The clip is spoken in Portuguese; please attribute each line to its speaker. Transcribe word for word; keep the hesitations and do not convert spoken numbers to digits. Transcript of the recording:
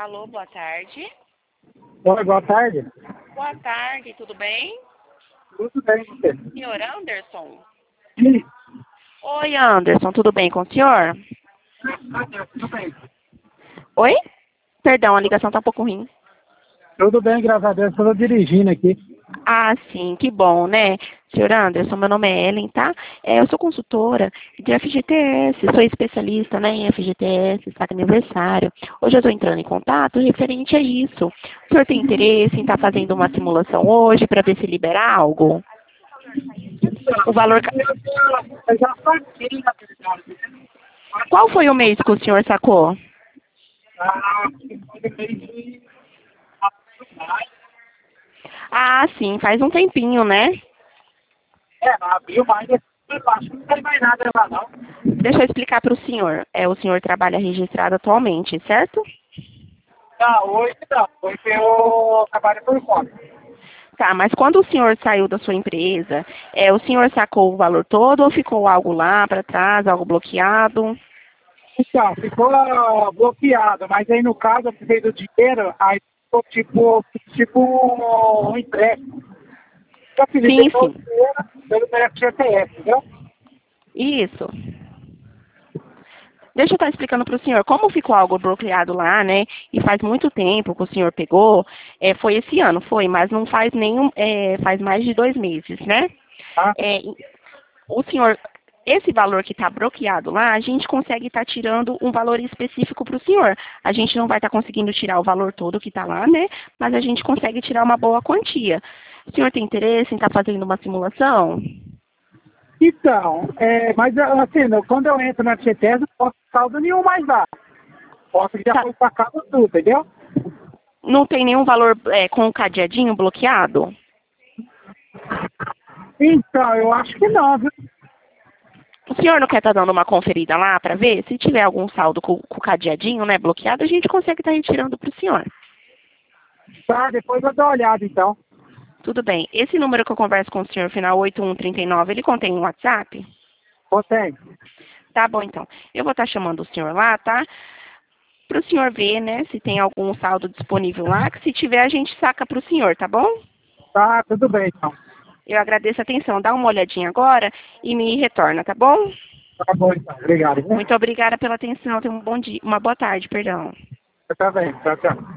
Speaker 1: Alô, boa tarde.
Speaker 2: Oi, boa tarde.
Speaker 1: Boa tarde, tudo bem?
Speaker 2: Tudo bem, você?
Speaker 1: Senhor Anderson?
Speaker 2: Sim.
Speaker 1: Oi, Anderson, tudo bem com o senhor?
Speaker 2: Tudo bem.
Speaker 1: Oi? Perdão, a ligação tá um pouco ruim.
Speaker 2: Tudo bem, graças a Deus. Estou dirigindo aqui.
Speaker 1: Ah, sim, que bom, né? Senhor Anderson, meu nome é Ellen, tá? É, eu sou consultora de F G T S, sou especialista, né, em F G T S, saca aniversário. Hoje eu estou entrando em contato referente a isso. O senhor tem interesse em estar fazendo uma simulação hoje para ver se libera algo? O valor... ca-
Speaker 2: Eu já saquei, na verdade.
Speaker 1: Qual foi o mês que o senhor sacou?
Speaker 2: Ah, foi meio de abril,
Speaker 1: Ah, sim, faz um tempinho, né?
Speaker 2: É, abril, mas eu acho que não tem mais nada lá, não.
Speaker 1: Deixa eu explicar para o senhor. É, o senhor trabalha registrado atualmente, certo?
Speaker 2: Não, hoje não. Hoje eu trabalho por conta.
Speaker 1: Tá, mas quando o senhor saiu da sua empresa, é, o senhor sacou o valor todo ou ficou algo lá para trás, algo bloqueado?
Speaker 2: Então, ficou bloqueado, mas aí no caso eu precisei do dinheiro, aí ficou tipo, tipo um empréstimo. Eu fiz
Speaker 1: Sim,
Speaker 2: o
Speaker 1: sim.
Speaker 2: dinheiro pelo meu F G T S, entendeu?
Speaker 1: Isso. Deixa eu estar explicando para o senhor. Como ficou algo bloqueado lá, né? E faz muito tempo que o senhor pegou, é, foi esse ano, foi, mas não faz nenhum, é, faz mais de dois meses, né?
Speaker 2: Tá?
Speaker 1: É, o senhor, esse valor que está bloqueado lá, a gente consegue estar tirando um valor específico para o senhor. A gente não vai estar conseguindo tirar o valor todo que está lá, né? Mas a gente consegue tirar uma boa quantia. O senhor tem interesse em estar fazendo uma simulação?
Speaker 2: Então, é, mas assim, no- quando eu entro na F G T S, não posso saldo nenhum mais lá. Posso que já
Speaker 1: Tá.
Speaker 2: foi pra casa tudo, entendeu?
Speaker 1: Não tem nenhum valor é, com o cadeadinho bloqueado?
Speaker 2: Então, eu acho que não, viu?
Speaker 1: O senhor não quer estar dando uma conferida lá para ver? Se tiver algum saldo com, com o cadeadinho, né, bloqueado, a gente consegue estar retirando para o senhor.
Speaker 2: Tá, depois eu dou uma olhada, então.
Speaker 1: Tudo bem. Esse número que eu converso com o senhor, final oito um três nove, ele contém um WhatsApp?
Speaker 2: Consegue?
Speaker 1: Tá bom, então. Eu vou estar chamando o senhor lá, tá? Para o senhor ver, né, se tem algum saldo disponível lá, que se tiver a gente saca para o senhor, tá bom?
Speaker 2: Tá, tudo bem, então.
Speaker 1: Eu agradeço a atenção. Dá uma olhadinha agora e me retorna, tá bom?
Speaker 2: Tá bom, então. Obrigado, né?
Speaker 1: Muito obrigada pela atenção. Tenha um bom dia, uma boa tarde, perdão.
Speaker 2: Tá bem, tchau, tchau.